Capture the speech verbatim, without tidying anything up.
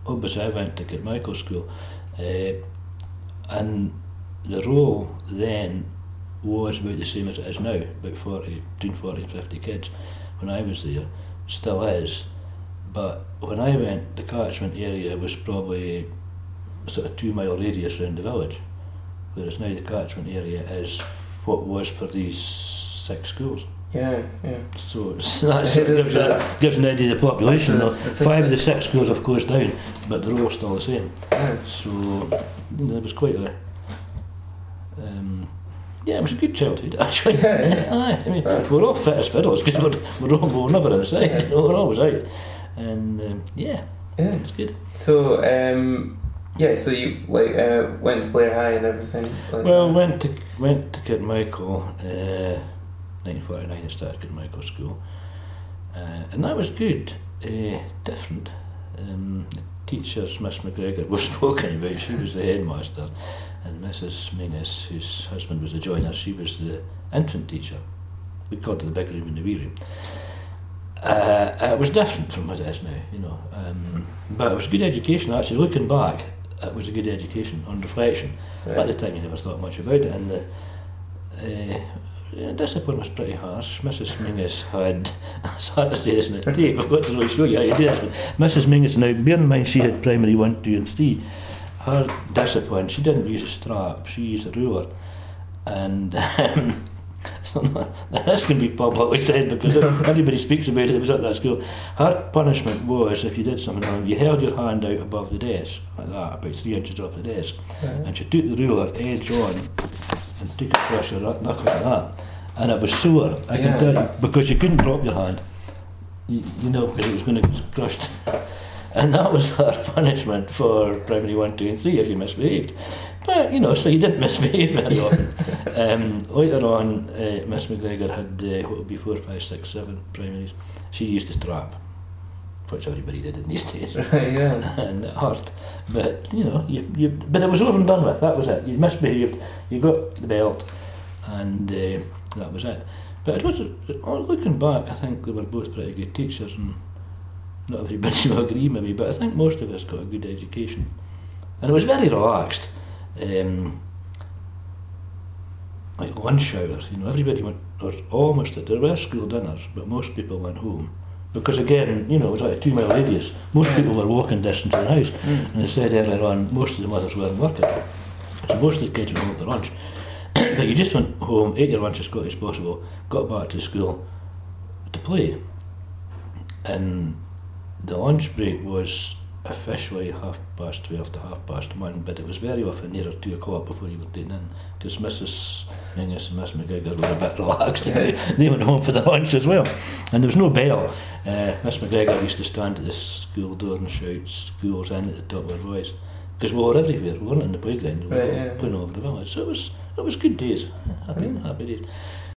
obviously I went to Kirkmichael School, uh, and the roll then was about the same as it is now, about forty, between forty and fifty kids when I was there, still is, but when I went, the catchment area was probably sort of two mile radius around the village, whereas now the catchment area is what was for these six schools. Yeah, yeah. So it's, that's, it gives, a, gives an idea of the population. Though. Five of the six schools have closed down, but they're all still the same. Yeah. So it was quite a... Um, yeah, it was a good childhood, actually. Yeah, yeah. Aye, I mean, we're all fit as fiddles, because we're, we're, all, we're never inside, yeah. You know, we're always out. And um, yeah, yeah, it's good. So, um, yeah, so you like uh, went to Blair High and everything? Like well, that. went to went to Kirkmichael, uh, nineteen forty-nine I started Kirkmichael School, uh, and that was good, uh, different. Um, the teachers, Miss McGregor, was spoken about. She was the headmaster, and Missus Mingus, whose husband was a joiner, she was the infant teacher. We called it the big room and the wee room. Uh, it was different from what it is now, you know, um, but it was good education. Actually, looking back, it was a good education on reflection. Right. At the time, you never thought much about it, and the uh, yeah, discipline was pretty harsh. Missus Mingus had, it's hard to say this in the tape, I've got to really show you how you do this, but Missus Mingus, now bear in mind she had primary one, two and three, her discipline, she didn't use a strap, she used a ruler, and um, so this can be publicly said because everybody speaks about it. It was at that school. Her punishment was, if you did something wrong, you held your hand out above the desk, like that, about three inches off the desk, right. And she took the ruler edge on and took it across your knuckle like that, and it was sore. I yeah. can tell you, because you couldn't drop your hand, you, you know, because it was going to get crushed. And that was her punishment for primary one, two and three if you misbehaved. But, you know, so you didn't misbehave very often. um, later on, uh, Miss McGregor had, uh, what would be four, five, six, seven primaries. She used a strap, which everybody did in these days. Right, yeah. And it hurt. But, you know, you, you, but it was over and done with, that was it. You misbehaved, you got the belt, and uh, that was it. But it was, looking back, I think they were both pretty good teachers, and not everybody will agree maybe, but I think most of us got a good education. And it was very relaxed. Um, like lunch hour, you know, everybody went, or almost, there were school dinners, but most people went home. Because again, you know, it was like a two mile radius. Most people were walking distance to the house. Mm. And I said earlier on, most of the mothers weren't working. So most of the kids went home for lunch. But you just went home, ate your lunch as quickly as possible, got back to school to play. And the lunch break was officially half past twelve to half past one, but it was very often nearer two o'clock before you were taken in, because Missus Mingus and Miss McGregor were a bit relaxed. They went home for the lunch as well, and there was no bell. Uh, Miss McGregor used to stand at the school door and shout "schools in" at the top of her voice, because we were everywhere. We weren't in the playground. We were right, yeah. playing all over the village, so it was it was good days, happy mm. happy days.